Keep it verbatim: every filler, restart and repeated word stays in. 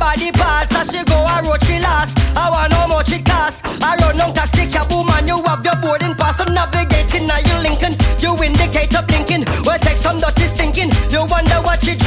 body parts. As she go a road she last. I want how much it cost. I run down taxi cab woman. You have your boarding pass. So navigating now you Lincoln. You indicate up blinking. Well take some dirty stinking. You wonder what she